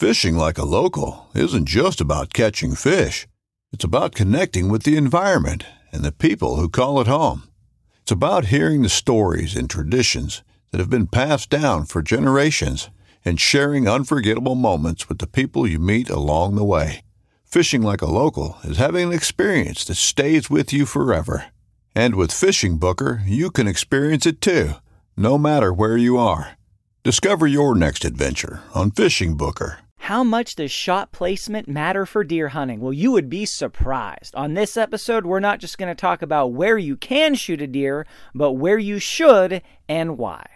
Fishing like a local isn't just about catching fish. It's about connecting with the environment and the people who call it home. It's about hearing the stories and traditions that have been passed down for generations and sharing unforgettable moments with the people you meet along the way. Fishing like a local is having an experience that stays with you forever. And with Fishing Booker, you can experience it too, no matter where you are. Discover your next adventure on Fishing Booker. How much does shot placement matter for deer hunting? Well, you would be surprised. On this episode, we're not just going to talk about where you can shoot a deer, but where you should and why.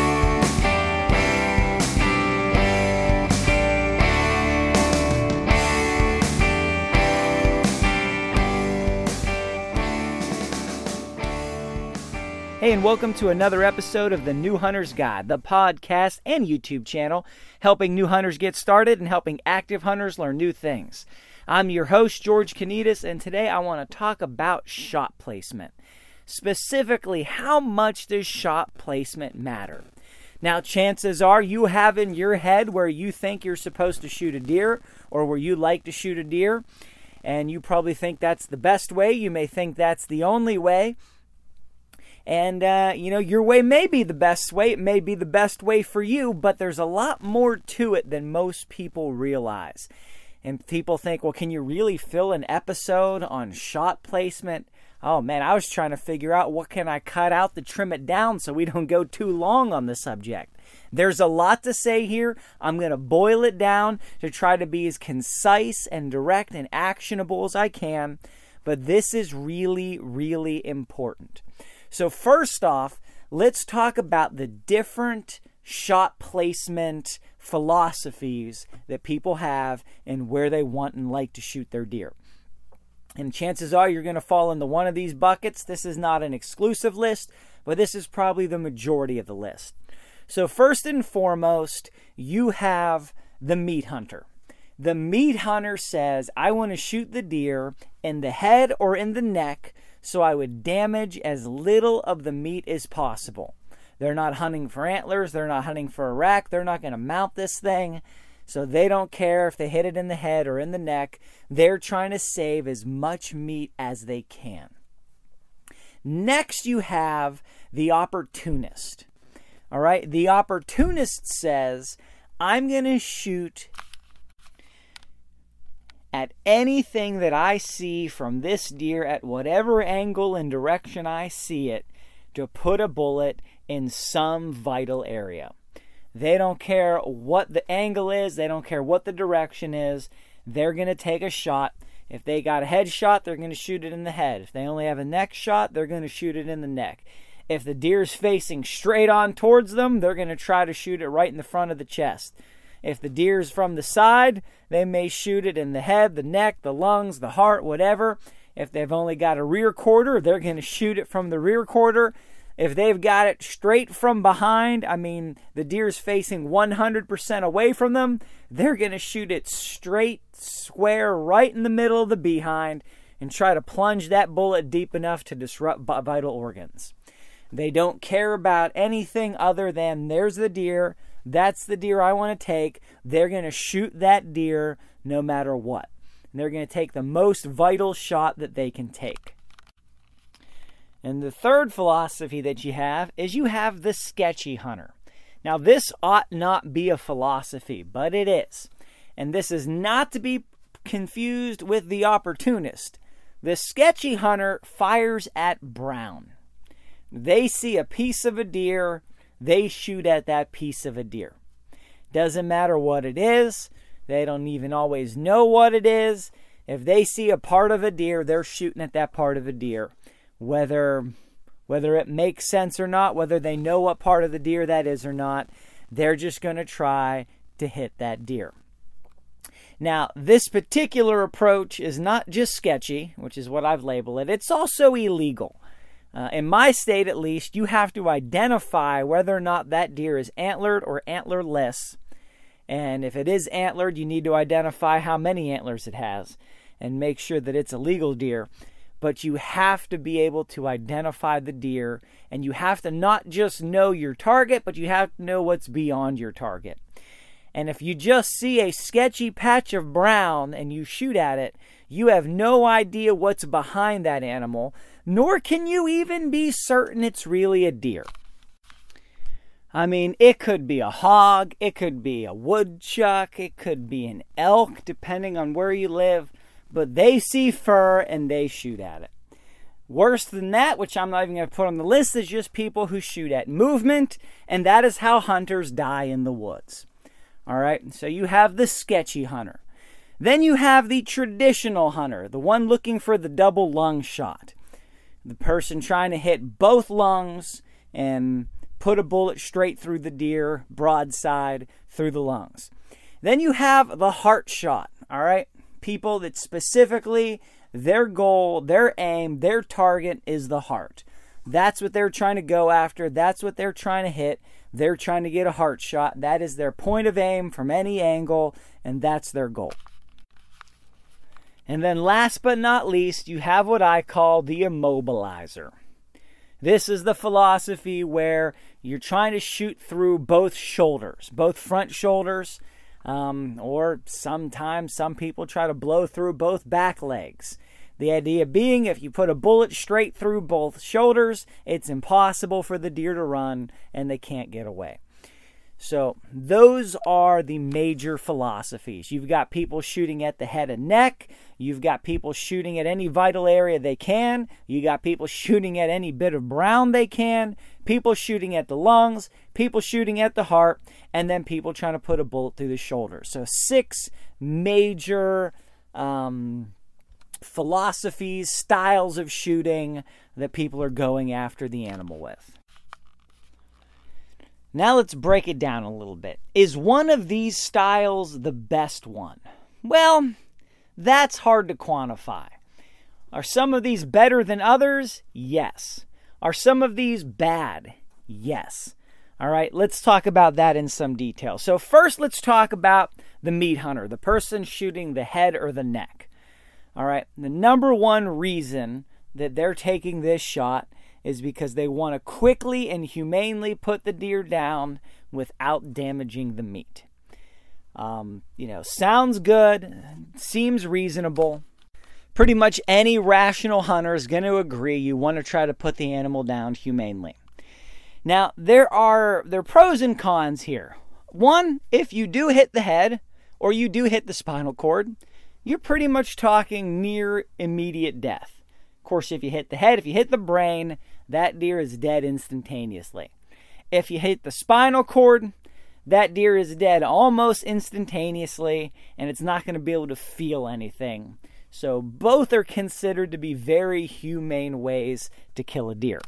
Hey, and welcome to another episode of the New Hunter's Guide, the podcast and YouTube channel, helping new hunters get started and helping active hunters learn new things. I'm your host, George Kanitas, and today I want to talk about shot placement. Specifically, how much does shot placement matter? Now, chances are you have in your head where you think you're supposed to shoot a deer or where you like to shoot a deer, and you probably think that's the best way. You may think that's the only way. And, your way may be the best way. It may be the best way for you, but there's a lot more to it than most people realize. And people think, well, can you really fill an episode on shot placement? Oh, man, I was trying to figure out what can I cut out to trim it down so we don't go too long on the subject. There's a lot to say here. I'm going to boil it down to try to be as concise and direct and actionable as I can. But this is really, really important. So first off, let's talk about the different shot placement philosophies that people have and where they want and like to shoot their deer. And chances are you're going to fall into one of these buckets. This is not an exclusive list, but this is probably the majority of the list. So first and foremost, you have the meat hunter. The meat hunter says, I want to shoot the deer in the head or in the neck, so I would damage as little of the meat as possible. They're not hunting for antlers. They're not hunting for a rack. They're not going to mount this thing. So they don't care if they hit it in the head or in the neck. They're trying to save as much meat as they can. Next, you have the opportunist. All right. The opportunist says, I'm going to shoot at anything that I see from this deer at whatever angle and direction I see it to put a bullet in some vital area. They don't care what the angle is. They don't care what the direction is. They're going to take a shot. If they got a head shot, they're going to shoot it in the head. If they only have a neck shot, they're going to shoot it in the neck. If the deer's facing straight on towards them, they're going to try to shoot it right in the front of the chest. If the deer's from the side, they may shoot it in the head, the neck, the lungs, the heart, whatever. If they've only got a rear quarter, they're going to shoot it from the rear quarter. If they've got it straight from behind, the deer's facing 100% away from them, they're going to shoot it straight, square, right in the middle of the behind and try to plunge that bullet deep enough to disrupt vital organs. They don't care about anything other than there's the deer. That's the deer I want to take. They're going to shoot that deer no matter what. And they're going to take the most vital shot that they can take. And the third philosophy that you have is you have the sketchy hunter. Now, this ought not be a philosophy, but it is. And this is not to be confused with the opportunist. The sketchy hunter fires at brown. They see a piece of a deer, they shoot at that piece of a deer. Doesn't matter what it is. They don't even always know what it is. If they see a part of a deer, they're shooting at that part of a deer. Whether it makes sense or not, whether they know what part of the deer that is or not, they're just going to try to hit that deer. Now, this particular approach is not just sketchy, which is what I've labeled it. It's also illegal. In my state, at least, you have to identify whether or not that deer is antlered or antlerless. And if it is antlered, you need to identify how many antlers it has and make sure that it's a legal deer. But you have to be able to identify the deer, and you have to not just know your target, but you have to know what's beyond your target. And if you just see a sketchy patch of brown and you shoot at it, you have no idea what's behind that animal, nor can you even be certain it's really a deer. I mean, it could be a hog, it could be a woodchuck, it could be an elk, depending on where you live, but they see fur and they shoot at it. Worse than that, which I'm not even going to put on the list, is just people who shoot at movement, and that is how hunters die in the woods. All right, so you have the sketchy hunter. Then you have the traditional hunter, the one looking for the double lung shot. The person trying to hit both lungs and put a bullet straight through the deer, broadside through the lungs. Then you have the heart shot, all right? People that specifically, their goal, their aim, their target is the heart. That's what they're trying to go after. That's what they're trying to hit. They're trying to get a heart shot. That is their point of aim from any angle, and that's their goal. And then last but not least, you have what I call the immobilizer. This is the philosophy where you're trying to shoot through both shoulders, both front shoulders, or sometimes some people try to blow through both back legs. The idea being, if you put a bullet straight through both shoulders, it's impossible for the deer to run and they can't get away. So those are the major philosophies. You've got people shooting at the head and neck. You've got people shooting at any vital area they can. You got people shooting at any bit of brown they can. People shooting at the lungs. People shooting at the heart. And then people trying to put a bullet through the shoulder. So 6 major philosophies, styles of shooting that people are going after the animal with. Now let's break it down a little bit. Is one of these styles the best one? Well, that's hard to quantify. Are some of these better than others? Yes. Are some of these bad? Yes. All right, let's talk about that in some detail. So first, let's talk about the meat hunter, the person shooting the head or the neck. All right, the number one reason that they're taking this shot is because they want to quickly and humanely put the deer down without damaging the meat. Sounds good, seems reasonable. Pretty much any rational hunter is going to agree you want to try to put the animal down humanely. Now, there are pros and cons here. One, if you do hit the head or you do hit the spinal cord, you're pretty much talking near immediate death. Of course, if you hit the head, if you hit the brain, that deer is dead instantaneously. If you hit the spinal cord, that deer is dead almost instantaneously, and it's not going to be able to feel anything. So both are considered to be very humane ways to kill a deer.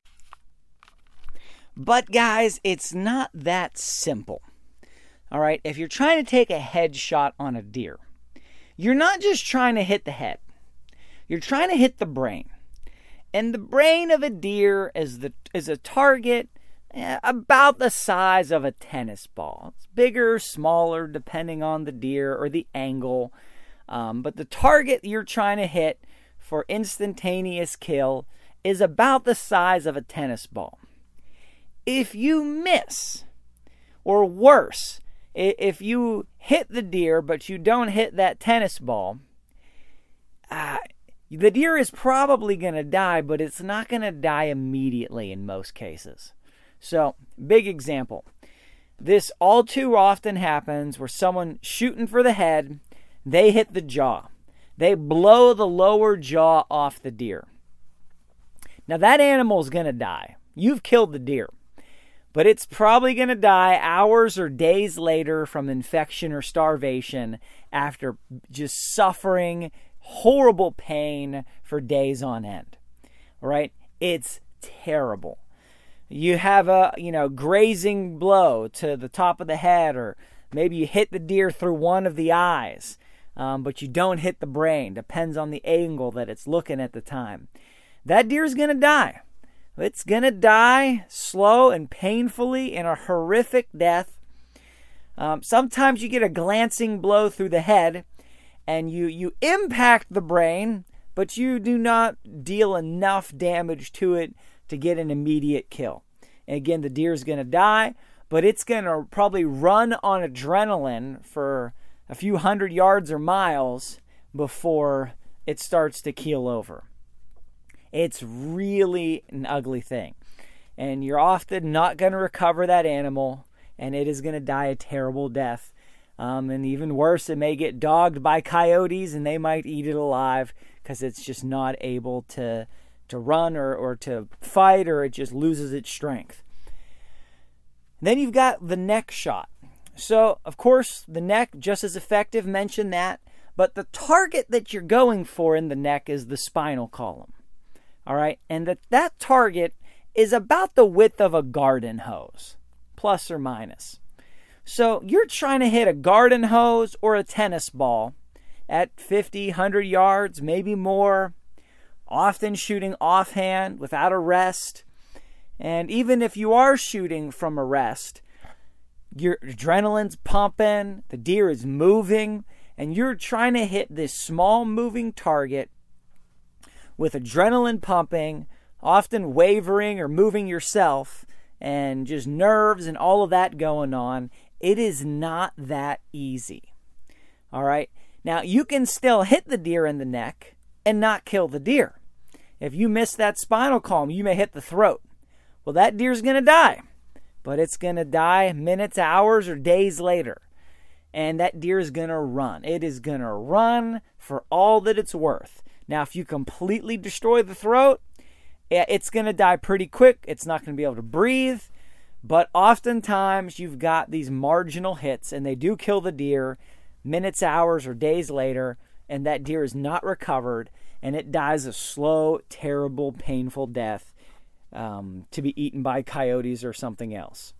But guys, it's not that simple. All right, if you're trying to take a headshot on a deer, you're not just trying to hit the head. You're trying to hit the brain. And the brain of a deer is a target about the size of a tennis ball. It's bigger, smaller, depending on the deer or the angle. But the target you're trying to hit for instantaneous kill is about the size of a tennis ball. If you miss, or worse, if you hit the deer but you don't hit that tennis ball, the deer is probably going to die, but it's not going to die immediately in most cases. So, big example. This all too often happens where someone shooting for the head, they hit the jaw. They blow the lower jaw off the deer. Now that animal's going to die. You've killed the deer. But it's probably going to die hours or days later from infection or starvation after just suffering horrible pain for days on end. All right? It's terrible. You have a, grazing blow to the top of the head, or maybe you hit the deer through one of the eyes, but you don't hit the brain. Depends on the angle that it's looking at the time. That deer's going to die. It's going to die slow and painfully in a horrific death. Sometimes you get a glancing blow through the head and you impact the brain, but you do not deal enough damage to it to get an immediate kill. And again, the deer is going to die, but it's going to probably run on adrenaline for a few hundred yards or miles before it starts to keel over. It's really an ugly thing. And you're often not going to recover that animal, and it is going to die a terrible death. And even worse, it may get dogged by coyotes, and they might eat it alive because it's just not able to run or to fight, or it just loses its strength. Then you've got the neck shot. So, of course, the neck, just as effective, mentioned that. But the target that you're going for in the neck is the spinal column. All right? And that target is about the width of a garden hose, plus or minus. So you're trying to hit a garden hose or a tennis ball at 50, 100 yards, maybe more, often shooting offhand without a rest. And even if you are shooting from a rest, your adrenaline's pumping, the deer is moving, and you're trying to hit this small moving target with adrenaline pumping, often wavering or moving yourself, and just nerves and all of that going on. It is not that easy. All right? Now, you can still hit the deer in the neck and not kill the deer. If you miss that spinal column, you may hit the throat. Well, that deer's going to die. But it's going to die minutes, hours, or days later. And that deer is going to run. It is going to run for all that it's worth. Now, if you completely destroy the throat, it's going to die pretty quick. It's not going to be able to breathe. But oftentimes, you've got these marginal hits, and they do kill the deer minutes, hours, or days later, and that deer is not recovered, and it dies a slow, terrible, painful death to be eaten by coyotes or something else.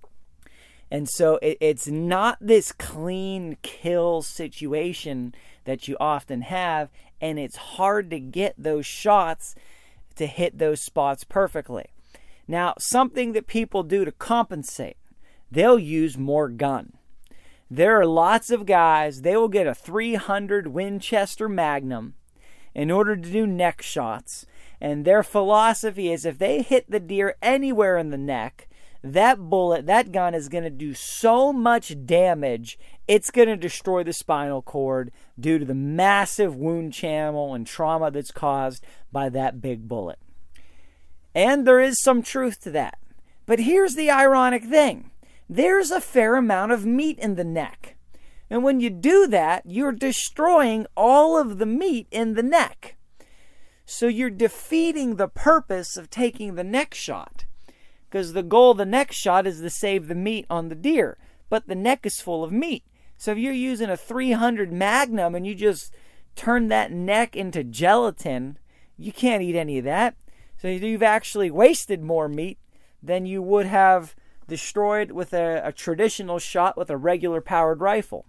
And so it's not this clean kill situation that you often have, and it's hard to get those shots to hit those spots perfectly. Now, something that people do to compensate, they'll use more gun. There are lots of guys, they will get a .300 Winchester Magnum in order to do neck shots. And their philosophy is if they hit the deer anywhere in the neck, that bullet, that gun is going to do so much damage, it's going to destroy the spinal cord due to the massive wound channel and trauma that's caused by that big bullet. And there is some truth to that. But here's the ironic thing. There's a fair amount of meat in the neck. And when you do that, you're destroying all of the meat in the neck. So you're defeating the purpose of taking the neck shot. Because the goal of the neck shot is to save the meat on the deer. But the neck is full of meat. So if you're using a .300 Magnum and you just turn that neck into gelatin, you can't eat any of that. So you've actually wasted more meat than you would have destroyed with a traditional shot with a regular powered rifle.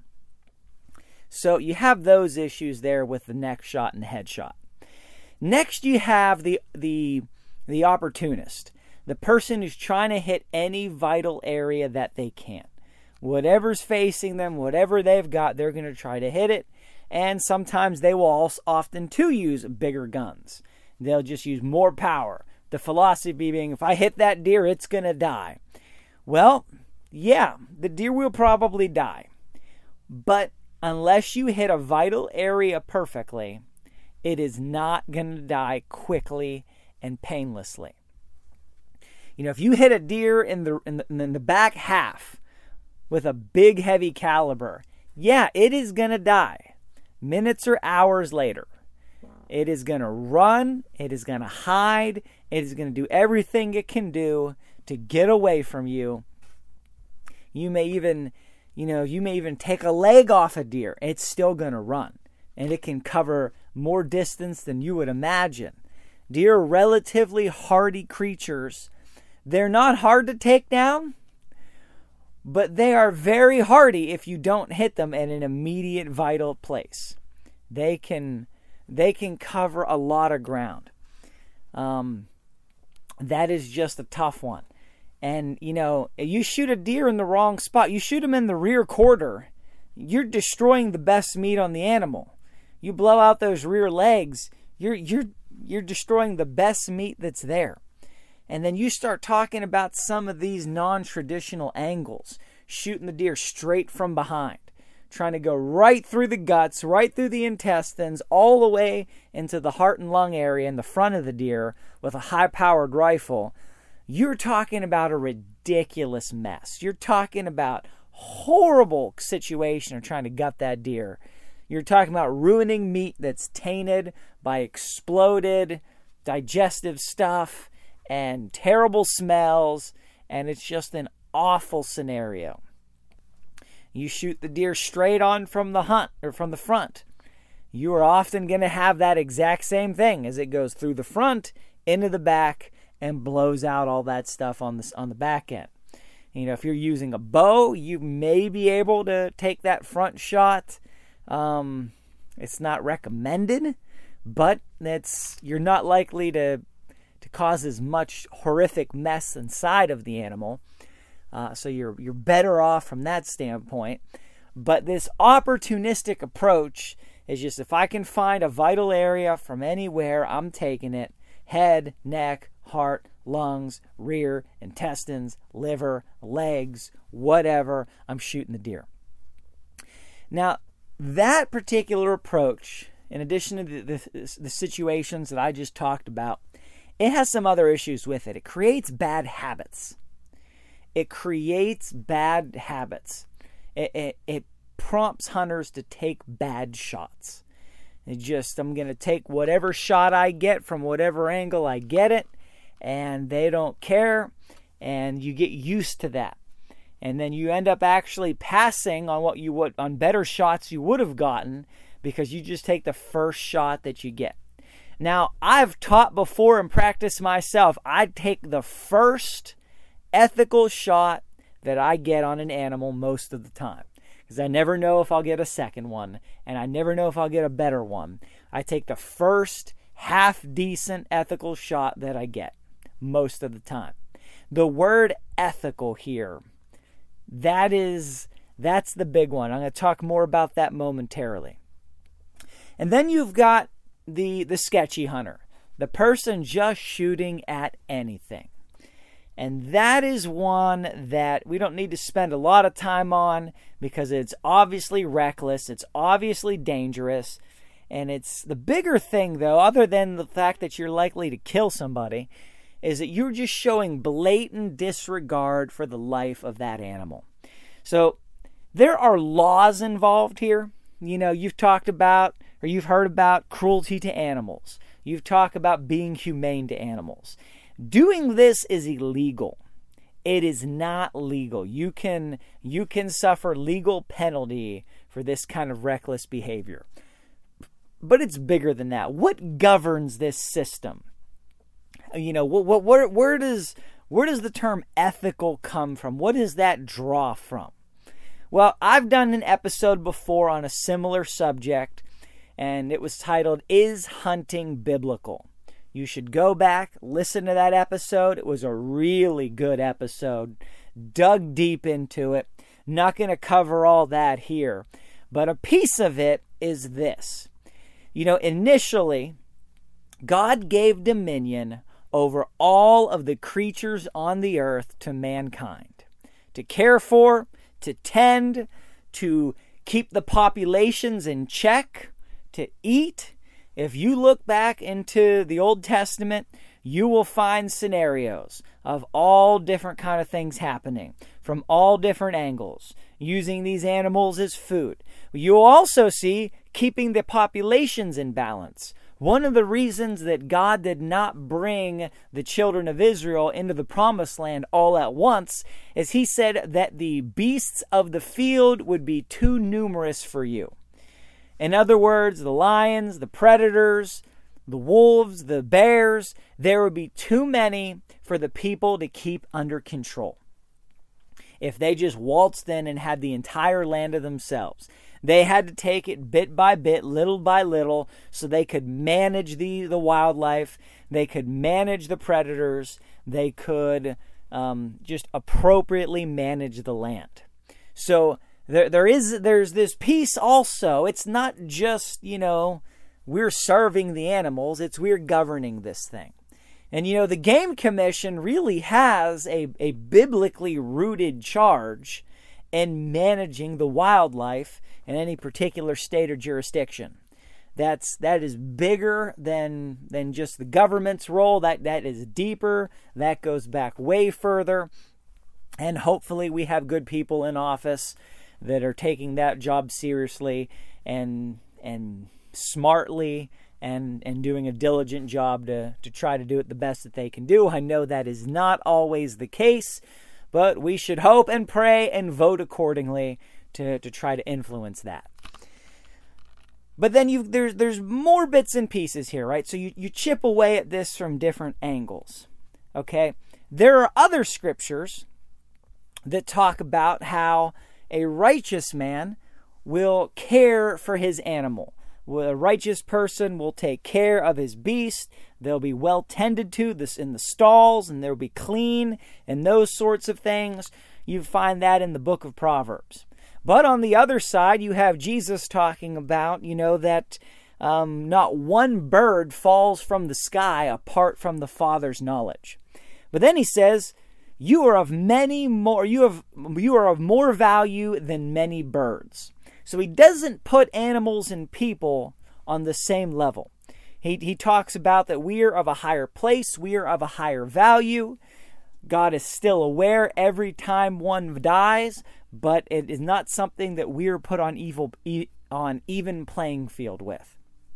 So you have those issues there with the neck shot and the head shot. Next, you have the opportunist, the person who's trying to hit any vital area that they can. Whatever's facing them, whatever they've got, they're going to try to hit it. And sometimes they will also often too use bigger guns. They'll just use more power. The philosophy being, if I hit that deer, it's going to die. Well, yeah, the deer will probably die. But unless you hit a vital area perfectly, it is not going to die quickly and painlessly. You know, if you hit a deer in the back half with a big heavy caliber, yeah, it is going to die minutes or hours later. It is going to run, it is going to hide, it is going to do everything it can do to get away from you. You may even take a leg off a deer. It's still going to run, and it can cover more distance than you would imagine. Deer are relatively hardy creatures. They're not hard to take down, but they are very hardy if you don't hit them at an immediate vital place. They can cover a lot of ground. That is just a tough one. And, you shoot a deer in the wrong spot. You shoot him in the rear quarter. You're destroying the best meat on the animal. You blow out those rear legs. You're destroying the best meat that's there. And then you start talking about some of these non-traditional angles, shooting the deer straight from behind, trying to go right through the guts, right through the intestines, all the way into the heart and lung area in the front of the deer with a high-powered rifle. You're talking about a ridiculous mess. You're talking about horrible situation of trying to gut that deer. You're talking about ruining meat that's tainted by exploded digestive stuff and terrible smells, and it's just an awful scenario. You shoot the deer straight on from the hunt or from the front. You are often going to have that exact same thing as it goes through the front into the back and blows out all that stuff on the back end. You know, if you're using a bow, you may be able to take that front shot. It's not recommended, but you're not likely to cause as much horrific mess inside of the animal. So you're better off from that standpoint. But this opportunistic approach is just, if I can find a vital area from anywhere, I'm taking it. Head, neck, heart, lungs, rear, intestines, liver, legs, whatever, I'm shooting the deer. Now, that particular approach, in addition to the situations that I just talked about, it has some other issues with it. It creates bad habits. It prompts hunters to take bad shots. I'm going to take whatever shot I get from whatever angle I get it, and they don't care, and you get used to that. And then you end up actually passing on on better shots you would have gotten because you just take the first shot that you get. Now, I've taught before and practiced myself. I take the first ethical shot that I get on an animal most of the time, because I never know if I'll get a second one, and I never know if I'll get a better one. I take the first half-decent ethical shot that I get most of the time. The word ethical here, that's the big one. I'm going to talk more about that momentarily. And then you've got the sketchy hunter, the person just shooting at anything. And that is one that we don't need to spend a lot of time on because it's obviously reckless, it's obviously dangerous, and it's the bigger thing, though, other than the fact that you're likely to kill somebody, is that you're just showing blatant disregard for the life of that animal. So there are laws involved here. You know, you've talked about, or you've heard about cruelty to animals. You've talked about being humane to animals. Doing this is illegal. It is not legal. You can suffer legal penalty for this kind of reckless behavior. But it's bigger than that. What governs this system? You know, where does the term ethical come from? What does that draw from? Well, I've done an episode before on a similar subject, and it was titled, Is Hunting Biblical? You should go back, listen to that episode. It was a really good episode. Dug deep into it. Not going to cover all that here. But a piece of it is this. You know, initially, God gave dominion over all of the creatures on the earth to mankind. To care for, to tend, to keep the populations in check, to eat. If you look back into the Old Testament, you will find scenarios of all different kind of things happening from all different angles, using these animals as food. You'll also see keeping the populations in balance. One of the reasons that God did not bring the children of Israel into the promised land all at once is he said that the beasts of the field would be too numerous for you. In other words, the lions, the predators, the wolves, the bears, there would be too many for the people to keep under control. If they just waltzed in and had the entire land to themselves, they had to take it bit by bit, little by little, so they could manage the wildlife, they could manage the predators, they could just appropriately manage the land. So there's this piece also. It's not just, we're serving the animals, it's we're governing this thing. And the Game Commission really has a biblically rooted charge in managing the wildlife in any particular state or jurisdiction. That is bigger than just the government's role. That is deeper. That goes back way further. And hopefully we have good people in office that are taking that job seriously and smartly and doing a diligent job to try to do it the best that they can do. I know that is not always the case, but we should hope and pray and vote accordingly to try to influence that. But then there's more bits and pieces here, right? So you chip away at this from different angles, okay? There are other scriptures that talk about how a righteous man will care for his animal. A righteous person will take care of his beast. They'll be well tended to in the stalls, and they'll be clean and those sorts of things. You find that in the book of Proverbs. But on the other side, you have Jesus talking about, that not one bird falls from the sky apart from the Father's knowledge. But then he says, you are of more value than many birds. So he doesn't put animals and people on the same level. He talks about that we are of a higher place, we are of a higher value. God is still aware every time one dies, but it is not something that we are put on even playing field with.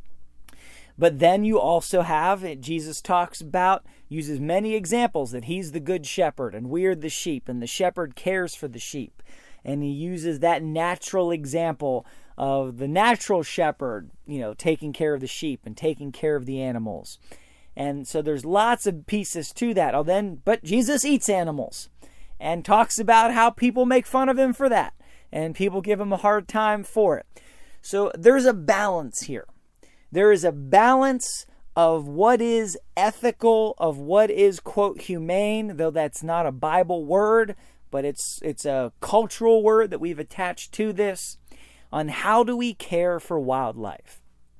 But then you also have, Jesus talks about, uses many examples that he's the good shepherd and we're the sheep and the shepherd cares for the sheep. And he uses that natural example of the natural shepherd, taking care of the sheep and taking care of the animals. And so there's lots of pieces to that. But Jesus eats animals and talks about how people make fun of him for that. And people give him a hard time for it. So there's a balance here. There is a balance of what is ethical, of what is, quote, humane, though that's not a Bible word, but it's a cultural word that we've attached to this, on how do we care for wildlife.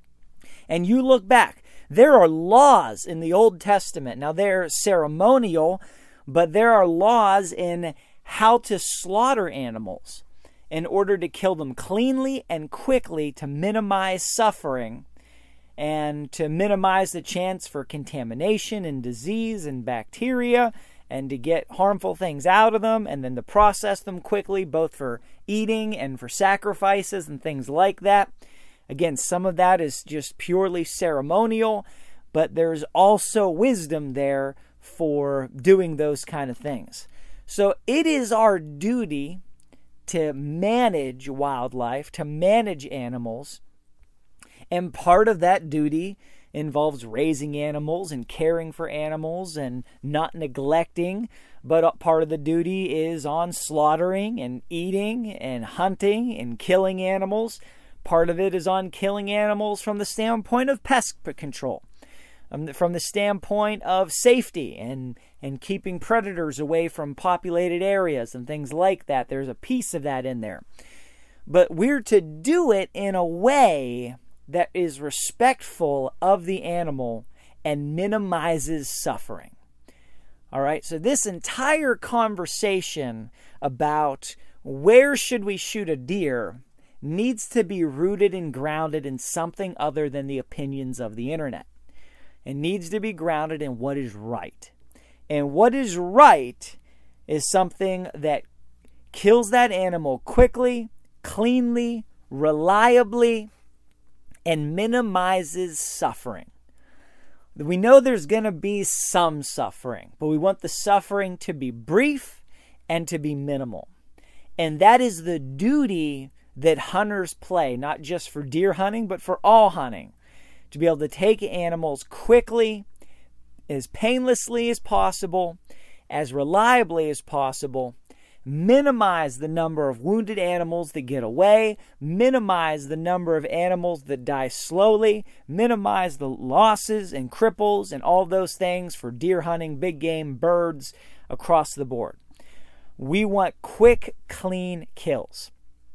And you look back, there are laws in the Old Testament. Now they're ceremonial, but there are laws in how to slaughter animals in order to kill them cleanly and quickly to minimize suffering and to minimize the chance for contamination and disease and bacteria, and to get harmful things out of them, and then to process them quickly, both for eating and for sacrifices and things like that. Again, some of that is just purely ceremonial, but there's also wisdom there for doing those kind of things. So it is our duty to manage wildlife, to manage animals, and part of that duty involves raising animals and caring for animals and not neglecting, but part of the duty is on slaughtering and eating and hunting and killing animals. Part of it is on killing animals from the standpoint of pest control, from the standpoint of safety and keeping predators away from populated areas and things like that. There's a piece of that in there. But we're to do it in a way that is respectful of the animal and minimizes suffering. All right, so this entire conversation about where should we shoot a deer needs to be rooted and grounded in something other than the opinions of the internet. It needs to be grounded in what is right. And what is right is something that kills that animal quickly, cleanly, reliably, and minimizes suffering. We know there's going to be some suffering, but we want the suffering to be brief and to be minimal. And that is the duty that hunters play, not just for deer hunting, but for all hunting. To be able to take animals quickly, as painlessly as possible, as reliably as possible, minimize the number of wounded animals that get away, minimize the number of animals that die slowly, minimize the losses and cripples and all those things for deer hunting, big game, birds, across the board. We want quick, clean kills.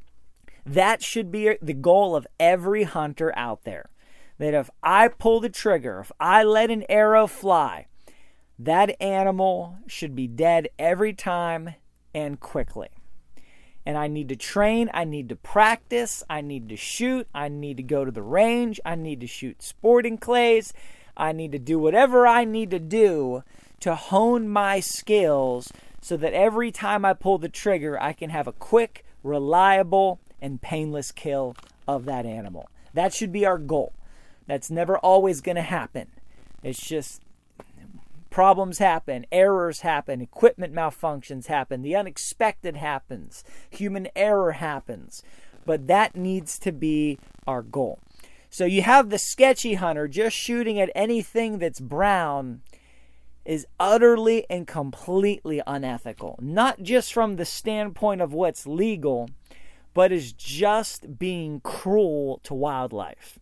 That should be the goal of every hunter out there. That if I pull the trigger, if I let an arrow fly, that animal should be dead every time and quickly. And I need to train, I need to practice, I need to shoot, I need to go to the range, I need to shoot sporting clays, I need to do whatever I need to do to hone my skills so that every time I pull the trigger, I can have a quick, reliable, and painless kill of that animal. That should be our goal. That's never always going to happen. It's just problems happen, errors happen, equipment malfunctions happen, the unexpected happens, human error happens. But that needs to be our goal. So you have the sketchy hunter just shooting at anything that's brown is utterly and completely unethical. Not just from the standpoint of what's legal, but is just being cruel to wildlife.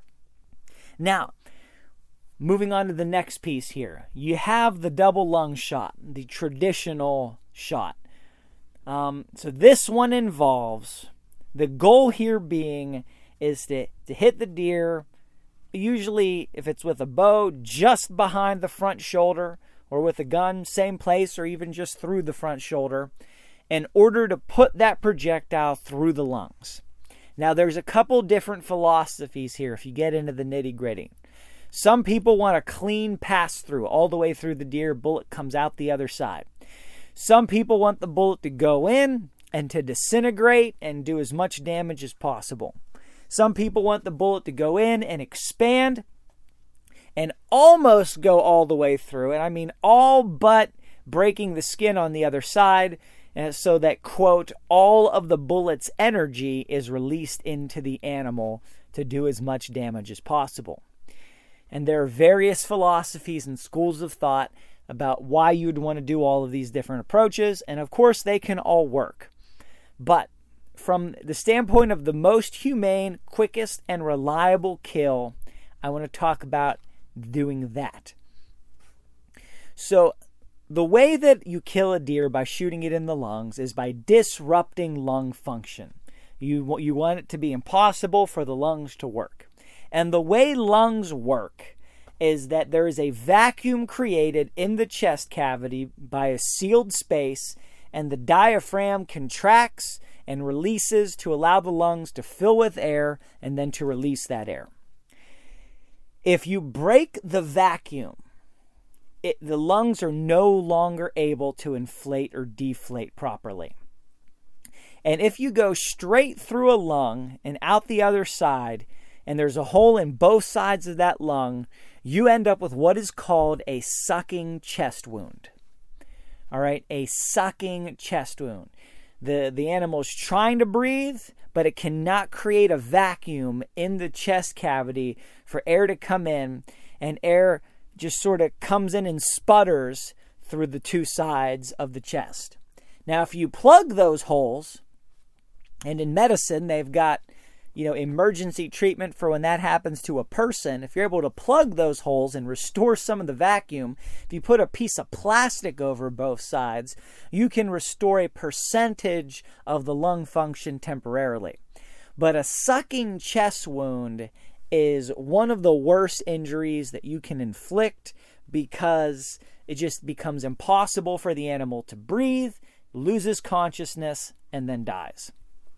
Now, moving on to the next piece here. You have the double lung shot, the traditional shot. So this one involves, the goal here being is to hit the deer, usually if it's with a bow, just behind the front shoulder, or with a gun, same place, or even just through the front shoulder, in order to put that projectile through the lungs. Now, there's a couple different philosophies here if you get into the nitty-gritty. Some people want a clean pass-through all the way through the deer, bullet comes out the other side. Some people want the bullet to go in and to disintegrate and do as much damage as possible. Some people want the bullet to go in and expand and almost go all the way through. And I mean all but breaking the skin on the other side, so that, quote, all of the bullet's energy is released into the animal to do as much damage as possible. And there are various philosophies and schools of thought about why you'd want to do all of these different approaches. And of course, they can all work. But from the standpoint of the most humane, quickest, and reliable kill, I want to talk about doing that. So the way that you kill a deer by shooting it in the lungs is by disrupting lung function. You want it to be impossible for the lungs to work. And the way lungs work is that there is a vacuum created in the chest cavity by a sealed space, and the diaphragm contracts and releases to allow the lungs to fill with air and then to release that air. If you break the vacuum, the lungs are no longer able to inflate or deflate properly. And if you go straight through a lung and out the other side, and there's a hole in both sides of that lung, you end up with what is called a sucking chest wound. All right, a sucking chest wound. The animal is trying to breathe, but it cannot create a vacuum in the chest cavity for air to come in, and air just sort of comes in and sputters through the two sides of the chest. Now, if you plug those holes, and in medicine they've got, emergency treatment for when that happens to a person. If you're able to plug those holes and restore some of the vacuum, if you put a piece of plastic over both sides, you can restore a percentage of the lung function temporarily. But a sucking chest wound is one of the worst injuries that you can inflict, because it just becomes impossible for the animal to breathe, loses consciousness, and then dies.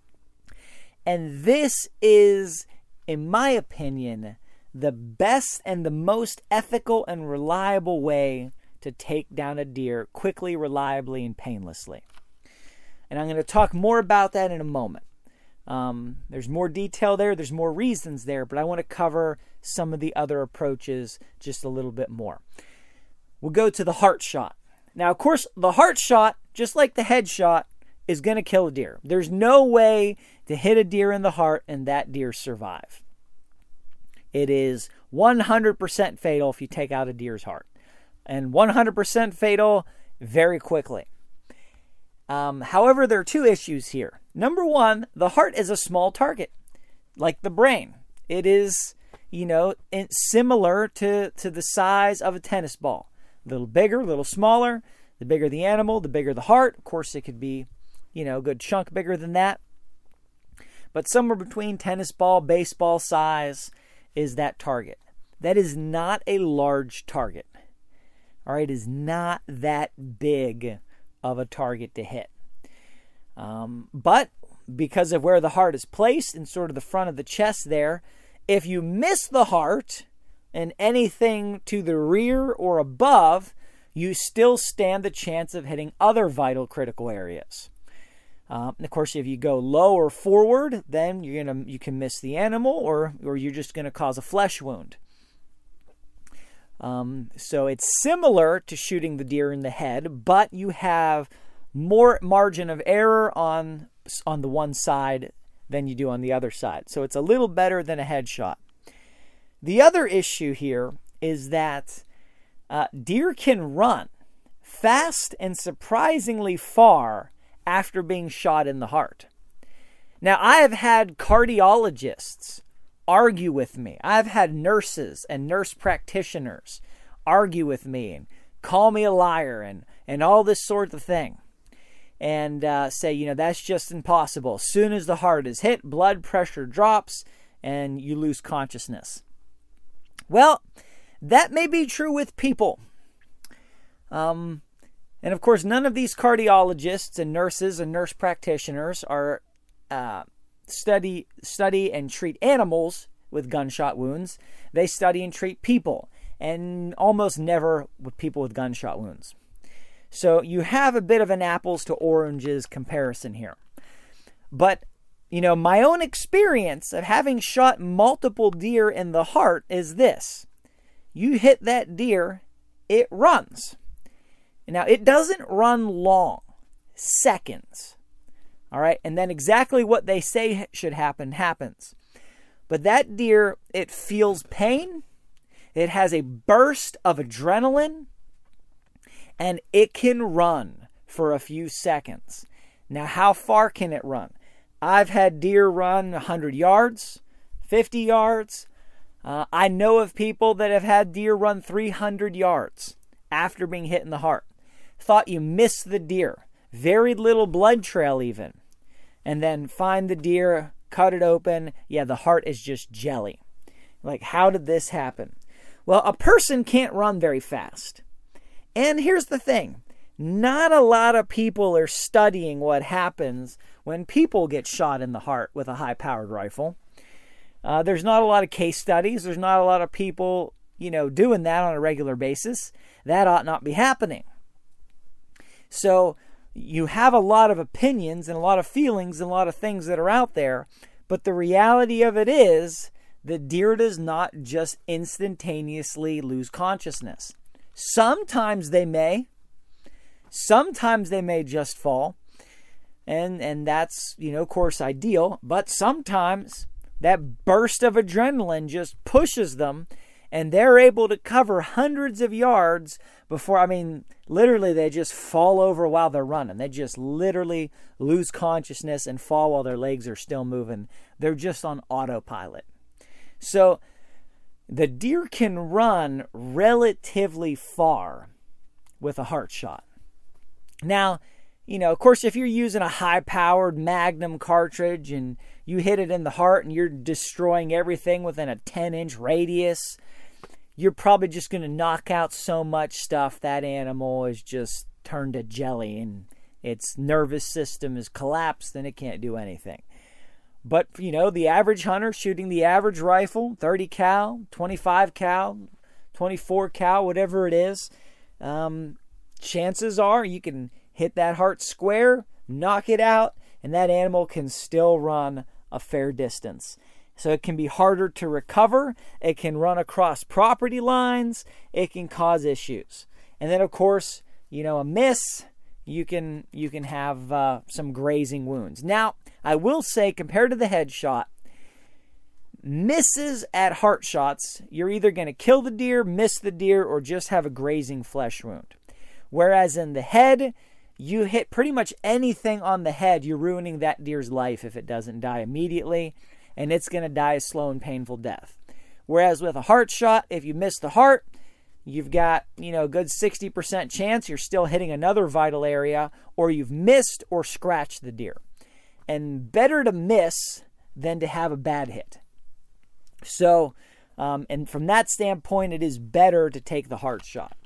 And this is, in my opinion, the best and the most ethical and reliable way to take down a deer quickly, reliably, and painlessly. And I'm going to talk more about that in a moment. There's more detail there, there's more reasons there, but I want to cover some of the other approaches just a little bit more. We'll go to the heart shot. Now, of course, the heart shot, just like the head shot, is going to kill a deer. There's no way to hit a deer in the heart and that deer survive. It is 100% fatal if you take out a deer's heart, and 100% fatal very quickly. However, there are two issues here. Number one, the heart is a small target, like the brain. It is, similar to the size of a tennis ball. A little bigger, a little smaller. The bigger the animal, the bigger the heart. Of course, it could be, a good chunk bigger than that. But somewhere between tennis ball, baseball size is that target. That is not a large target. all right, is not that big of a target to hit. But because of where the heart is placed in sort of the front of the chest there, if you miss the heart and anything to the rear or above, you still stand the chance of hitting other vital critical areas. Of course, if you go low or forward, then you can miss the animal, or you're just going to cause a flesh wound. So it's similar to shooting the deer in the head, but you have more margin of error on the one side than you do on the other side. So it's a little better than a headshot. The other issue here is that deer can run fast and surprisingly far after being shot in the heart. Now, I have had cardiologists argue with me. I've had nurses and nurse practitioners argue with me and call me a liar and all this sort of thing. And say, that's just impossible. As soon as the heart is hit, blood pressure drops and you lose consciousness. Well, that may be true with people. And of course, none of these cardiologists and nurses and nurse practitioners are study and treat animals with gunshot wounds. They study and treat people, and almost never with people with gunshot wounds. So you have a bit of an apples to oranges comparison here. But, my own experience of having shot multiple deer in the heart is this. You hit that deer, it runs. Now, it doesn't run long, seconds. All right, and then exactly what they say should happen happens. But that deer, it feels pain, it has a burst of adrenaline, and it can run for a few seconds. Now, how far can it run? I've had deer run 100 yards, 50 yards. I know of people that have had deer run 300 yards after being hit in the heart. Thought you missed the deer. Very little blood trail even. And then find the deer, cut it open. Yeah, the heart is just jelly. Like, how did this happen? Well, a person can't run very fast. And here's the thing. Not a lot of people are studying what happens when people get shot in the heart with a high-powered rifle. There's not a lot of case studies. There's not a lot of people, doing that on a regular basis. That ought not be happening. So you have a lot of opinions and a lot of feelings and a lot of things that are out there, but the reality of it is the deer does not just instantaneously lose consciousness. Sometimes they may. Sometimes they may just fall. And that's, of course, ideal. But sometimes that burst of adrenaline just pushes them and they're able to cover hundreds of yards before, literally they just fall over while they're running. They just literally lose consciousness and fall while their legs are still moving. They're just on autopilot. So the deer can run relatively far with a heart shot. Now, of course, if you're using a high-powered Magnum cartridge and you hit it in the heart and you're destroying everything within a 10-inch radius, you're probably just going to knock out so much stuff that animal is just turned to jelly and its nervous system is collapsed and it can't do anything. But, the average hunter shooting the average rifle, 30 cal, 25 cal, 24 cal, whatever it is, chances are you can hit that heart square, knock it out, and that animal can still run a fair distance. So it can be harder to recover. It can run across property lines. It can cause issues. And then, of course, a miss, you can have some grazing wounds. Now, I will say, compared to the headshot, misses at heart shots, you're either going to kill the deer, miss the deer, or just have a grazing flesh wound. Whereas in the head, you hit pretty much anything on the head, you're ruining that deer's life if it doesn't die immediately, and it's going to die a slow and painful death. Whereas with a heart shot, if you miss the heart, you've got, a good 60% chance you're still hitting another vital area, or you've missed or scratched the deer. And better to miss than to have a bad hit. So, and from that standpoint, it is better to take the heart shot.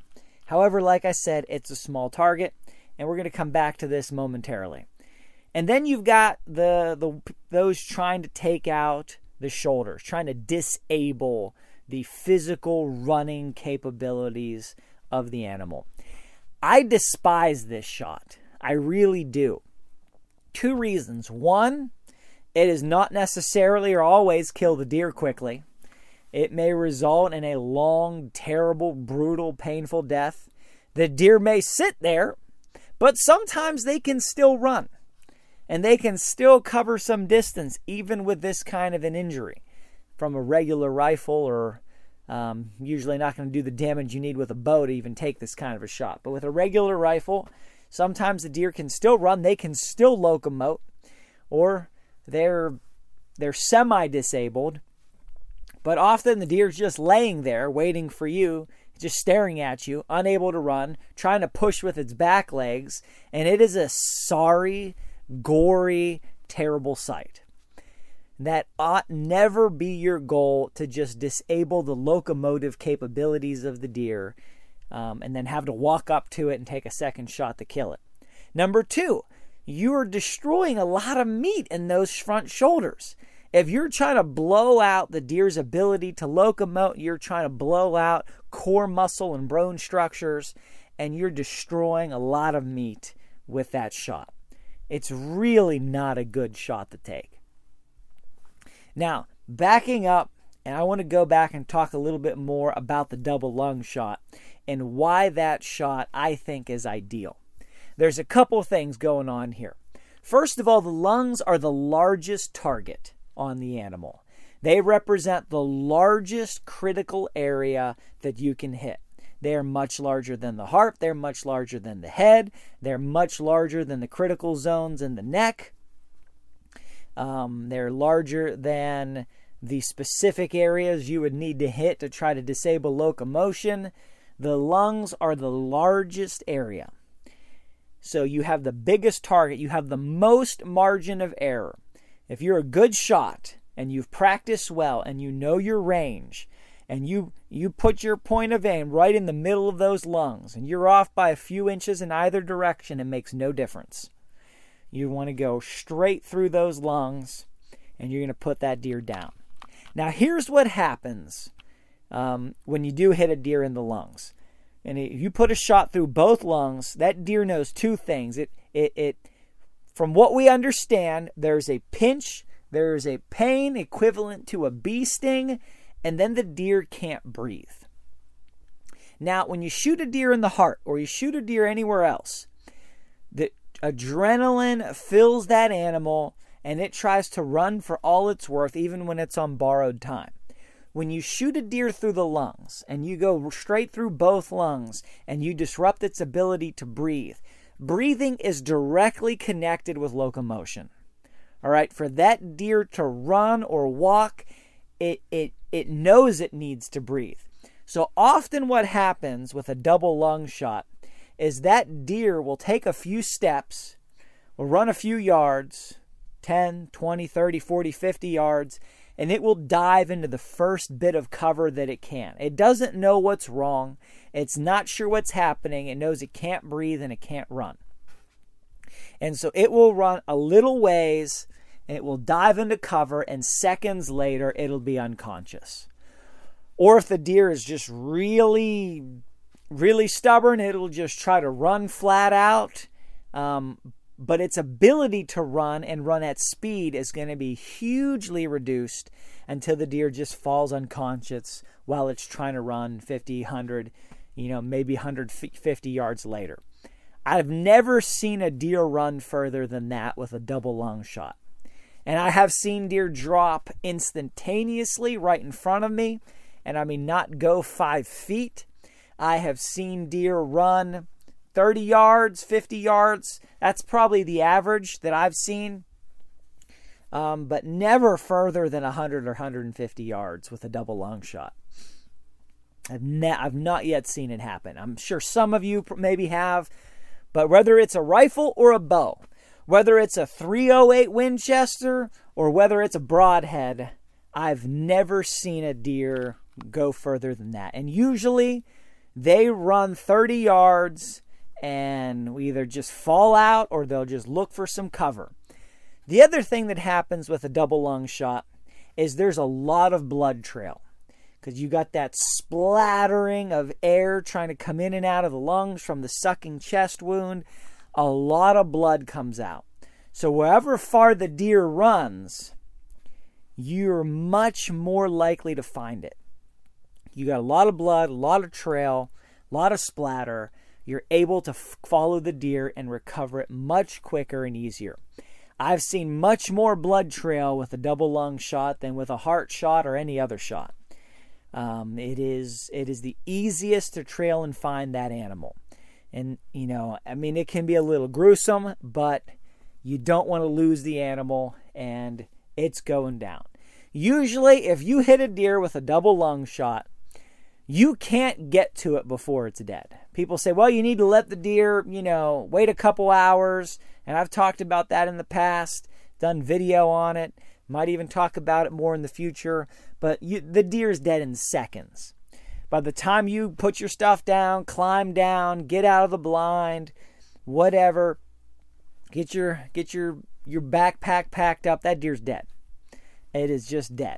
However, like I said, it's a small target, and we're going to come back to this momentarily. And then you've got those trying to take out the shoulders, trying to disable the physical running capabilities of the animal. I despise this shot. I really do. 2 reasons. 1, it does not necessarily or always kill the deer quickly. It may result in a long, terrible, brutal, painful death. The deer may sit there, but sometimes they can still run. And they can still cover some distance, even with this kind of an injury. From a regular rifle, or usually not going to do the damage you need with a bow to even take this kind of a shot. But with a regular rifle, sometimes the deer can still run. They can still locomote. Or they're semi-disabled. But often the deer's just laying there, waiting for you, just staring at you, unable to run, trying to push with its back legs. And it is a sorry, gory, terrible sight. That ought never be your goal, to just disable the locomotive capabilities of the deer and then have to walk up to it and take a second shot to kill it. Number 2, you are destroying a lot of meat in those front shoulders. If you're trying to blow out the deer's ability to locomote, you're trying to blow out core muscle and bone structures, and you're destroying a lot of meat with that shot. It's really not a good shot to take. Now, backing up, and I want to go back and talk a little bit more about the double lung shot and why that shot I think is ideal. There's a couple things going on here. First of all, the lungs are the largest target on the animal. They represent the largest critical area that you can hit. They are much larger than the heart. They're much larger than the head. They're much larger than the critical zones in the neck. They're larger than the specific areas you would need to hit to try to disable locomotion. The lungs are the largest area. So you have the biggest target. You have the most margin of error. If you're a good shot and you've practiced well and you know your range, and you put your point of aim right in the middle of those lungs, and you're off by a few inches in either direction, it makes no difference. You want to go straight through those lungs, and you're going to put that deer down. Now, here's what happens when you do hit a deer in the lungs. And if you put a shot through both lungs, that deer knows 2 things. From what we understand, there's a pinch, there's a pain equivalent to a bee sting, and then the deer can't breathe. Now, when you shoot a deer in the heart, or you shoot a deer anywhere else, the adrenaline fills that animal, and it tries to run for all it's worth, even when it's on borrowed time. When you shoot a deer through the lungs, and you go straight through both lungs, and you disrupt its ability to breathe, breathing is directly connected with locomotion. All right, for that deer to run or walk, it knows it needs to breathe. So often what happens with a double lung shot is that deer will take a few steps, will run a few yards, 10, 20, 30, 40, 50 yards, and it will dive into the first bit of cover that it can. It doesn't know what's wrong. It's not sure what's happening. It knows it can't breathe and it can't run. And so it will run a little ways, and it will dive into cover, and seconds later, it'll be unconscious. Or if the deer is just really, really stubborn, it'll just try to run flat out. But its ability to run and run at speed is going to be hugely reduced until the deer just falls unconscious while it's trying to run 50, 100, maybe 150 yards later. I've never seen a deer run further than that with a double lung shot. And I have seen deer drop instantaneously right in front of me, and I mean not go 5 feet. I have seen deer run 30 yards, 50 yards. That's probably the average that I've seen. But never further than 100 or 150 yards with a double lung shot. I've not yet seen it happen. I'm sure some of you maybe have. But whether it's a rifle or a bow, whether it's a .308 Winchester or whether it's a broadhead, I've never seen a deer go further than that. And usually They run 30 yards and we either just fall out or they'll just look for some cover. The other thing that happens with a double lung shot is there's a lot of blood trail, because you got that splattering of air trying to come in and out of the lungs from the sucking chest wound. A lot of blood comes out. So wherever far the deer runs, you're much more likely to find it. You got a lot of blood, a lot of trail, a lot of splatter. You're able to follow the deer and recover it much quicker and easier. I've seen much more blood trail with a double lung shot than with a heart shot or any other shot. It is the easiest to trail and find that animal. And, it can be a little gruesome, but you don't want to lose the animal, and it's going down. Usually, if you hit a deer with a double lung shot, you can't get to it before it's dead. People say, well, you need to let the deer, wait a couple hours. And I've talked about that in the past, done video on it, might even talk about it more in the future. But the deer is dead in seconds. By the time you put your stuff down, climb down, get out of the blind, whatever, get your backpack packed up, that deer's dead. It is just dead.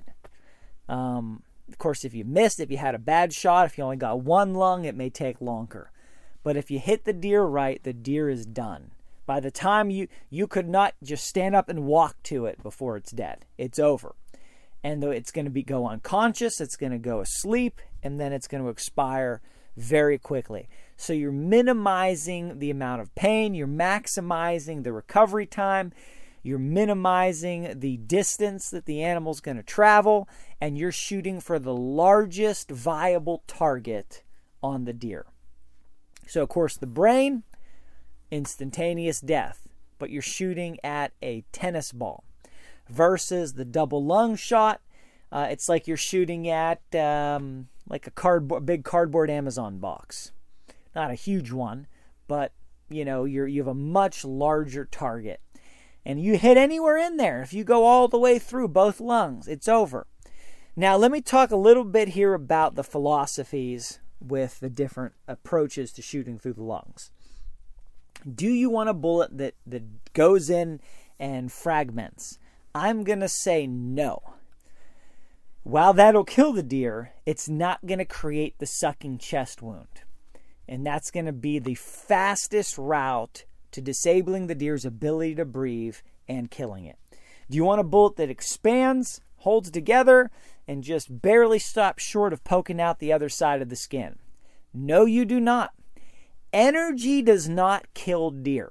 Of course, if you missed, if you had a bad shot, if you only got one lung, it may take longer. But if you hit the deer right, the deer is done. By the time you could not just stand up and walk to it before it's dead. It's over. And though it's going to go unconscious, it's going to go asleep, and then it's going to expire very quickly. So you're minimizing the amount of pain, you're maximizing the recovery time, you're minimizing the distance that the animal's going to travel, and you're shooting for the largest viable target on the deer. So, of course, the brain, instantaneous death, but you're shooting at a tennis ball. Versus the double lung shot, it's like you're shooting at like a big cardboard Amazon box. Not a huge one, but you have a much larger target. And you hit anywhere in there. If you go all the way through both lungs, it's over. Now, let me talk a little bit here about the philosophies with the different approaches to shooting through the lungs. Do you want a bullet that goes in and fragments? I'm going to say no. While that'll kill the deer, it's not going to create the sucking chest wound. And that's going to be the fastest route to disabling the deer's ability to breathe and killing it. Do you want a bullet that expands, holds together, and just barely stops short of poking out the other side of the skin? No, you do not. Energy does not kill deer.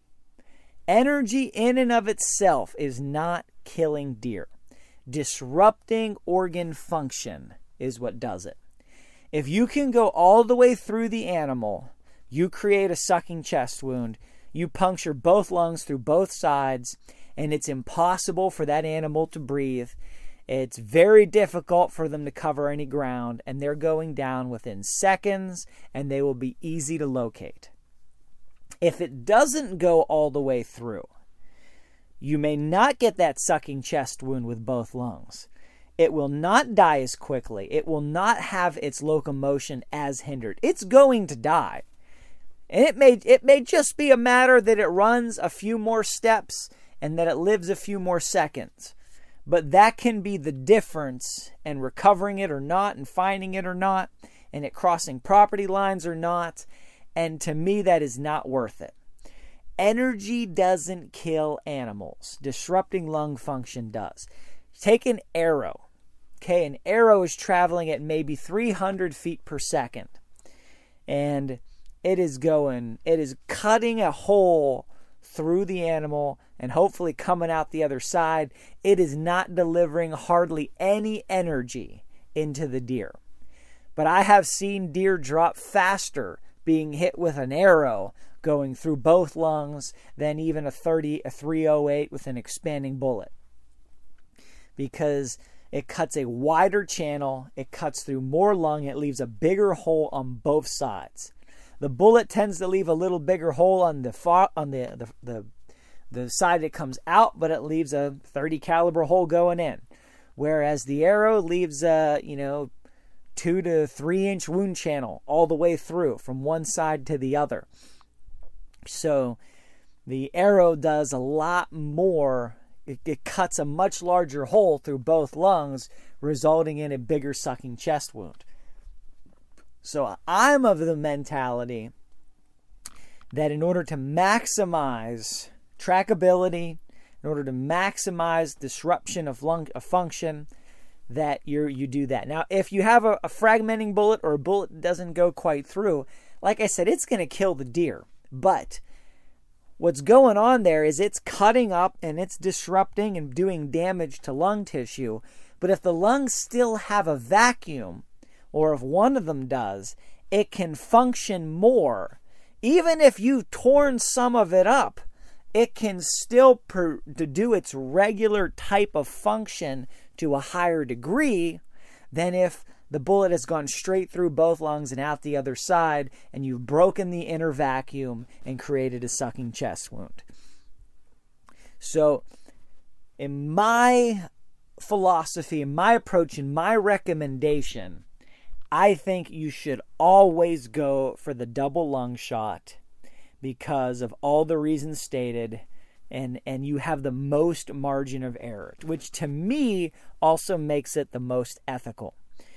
Energy in and of itself is not killing deer. Disrupting organ function is what does it. If you can go all the way through the animal, you create a sucking chest wound, you puncture both lungs through both sides, and it's impossible for that animal to breathe. It's very difficult for them to cover any ground, and they're going down within seconds, and they will be easy to locate. If it doesn't go all the way through, you may not get that sucking chest wound with both lungs. It will not die as quickly. It will not have its locomotion as hindered. It's going to die. And it may just be a matter that it runs a few more steps and that it lives a few more seconds. But that can be the difference in recovering it or not, and finding it or not, and it crossing property lines or not. And to me, that is not worth it. Energy doesn't kill animals. Disrupting lung function does. Take an arrow. Okay, an arrow is traveling at maybe 300 feet per second. And it is cutting a hole through the animal and hopefully coming out the other side. It is not delivering hardly any energy into the deer. But I have seen deer drop faster being hit with an arrow going through both lungs than even a 308 with an expanding bullet. Because it cuts a wider channel, it cuts through more lung, it leaves a bigger hole on both sides. The bullet tends to leave a little bigger hole on the side it comes out, but it leaves a .30 caliber hole going in. Whereas the arrow leaves a, 2 to 3 inch wound channel all the way through from one side to the other. So the arrow does a lot more. It cuts a much larger hole through both lungs, resulting in a bigger sucking chest wound. So I'm of the mentality that in order to maximize trackability, in order to maximize disruption of lung function, that you do that. Now, if you have a fragmenting bullet or a bullet that doesn't go quite through, like I said, it's going to kill the deer. But what's going on there is it's cutting up and it's disrupting and doing damage to lung tissue. But if the lungs still have a vacuum, or if one of them does, it can function more. Even if you've torn some of it up, it can still do its regular type of function to a higher degree than if the bullet has gone straight through both lungs and out the other side, and you've broken the inner vacuum and created a sucking chest wound. So, in my philosophy, in my approach, in my recommendation, I think you should always go for the double lung shot because of all the reasons stated, and you have the most margin of error, which to me also makes it the most ethical.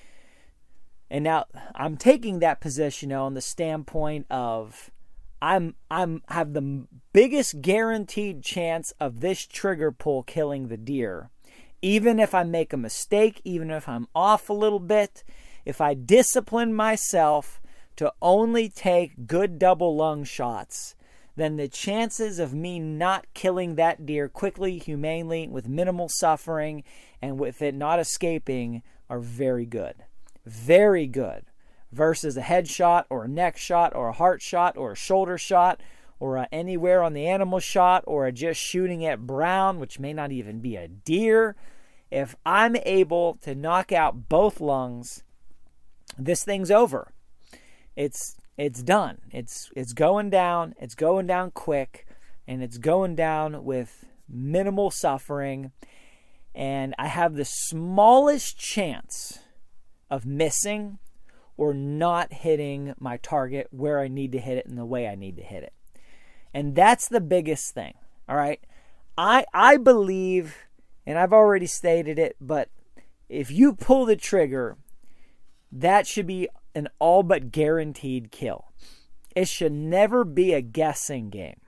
And now I'm taking that position on the standpoint of I'm have the biggest guaranteed chance of this trigger pull killing the deer. Even if I make a mistake, even if I'm off a little bit, if I discipline myself to only take good double lung shots, then the chances of me not killing that deer quickly, humanely, with minimal suffering, and with it not escaping are very good. Very good. Versus a headshot or a neck shot or a heart shot or a shoulder shot or anywhere on the animal shot or just shooting at brown, which may not even be a deer. If I'm able to knock out both lungs, this thing's over. It's done. It's going down. It's going down quick, and it's going down with minimal suffering. And I have the smallest chance of missing or not hitting my target where I need to hit it in the way I need to hit it. And that's the biggest thing. All right. I believe, and I've already stated it, but if you pull the trigger, that should be an all but guaranteed kill. It should never be a guessing game.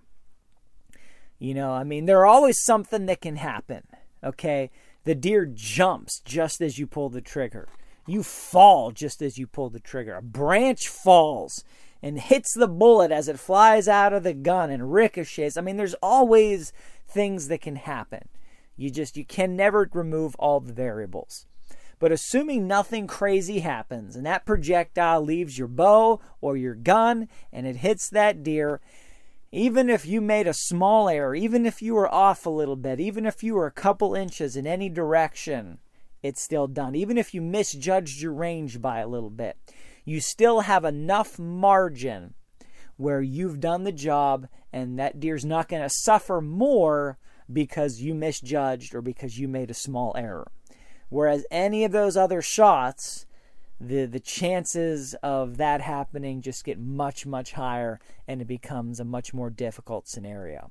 You know, I mean, there's always something that can happen. Okay. The deer jumps just as you pull the trigger. You fall just as you pull the trigger. A branch falls and hits the bullet as it flies out of the gun and ricochets. I mean, there's always things that can happen. You can never remove all the variables. But assuming nothing crazy happens and that projectile leaves your bow or your gun and it hits that deer, even if you made a small error, even if you were off a little bit, even if you were a couple inches in any direction, it's still done. Even if you misjudged your range by a little bit, you still have enough margin where you've done the job and that deer's not going to suffer more because you misjudged or because you made a small error. Whereas any of those other shots, the chances of that happening just get much, much higher, and it becomes a much more difficult scenario.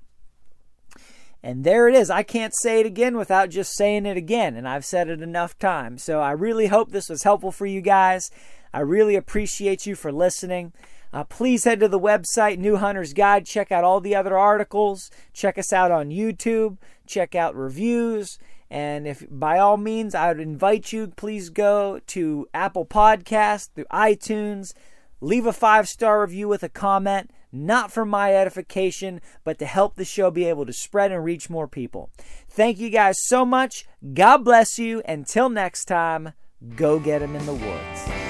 And there it is. I can't say it again without just saying it again, and I've said it enough times. So I really hope this was helpful for you guys. I really appreciate you for listening. Please head to the website, New Hunter's Guide. Check out all the other articles. Check us out on YouTube. Check out reviews. And if by all means, I would invite you, please go to Apple Podcasts, through iTunes. Leave a 5-star review with a comment. Not for my edification, but to help the show be able to spread and reach more people. Thank you guys so much. God bless you. Until next time, go get 'em in the woods.